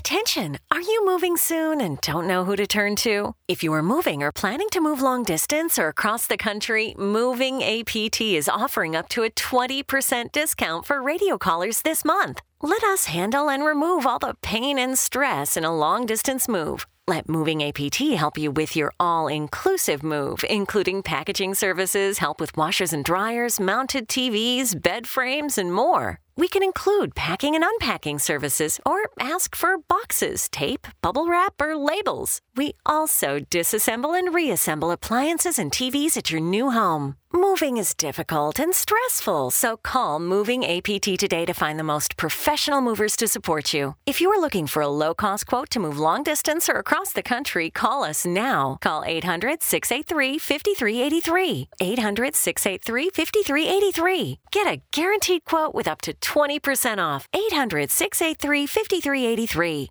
Attention! Are you moving soon and don't know who to turn to? If you are moving or planning to move long distance or across the country, Moving APT is offering up to a 20% discount for radio callers this month. Let us handle and remove all the pain and stress in a long distance move. Let Moving APT help you with your all-inclusive move, including packaging services, help with washers and dryers, mounted TVs, bed frames, and more. We can include packing and unpacking services or ask for boxes, tape, bubble wrap, or labels. We also disassemble and reassemble appliances and TVs at your new home. Moving is difficult and stressful, so call Moving APT today to find the most professional movers to support you. If you are looking for a low-cost quote to move long distance or across the country, call us now. Call 800-683-5383. 800-683-5383. Get a guaranteed quote with up to 20% off. 800-683-5383.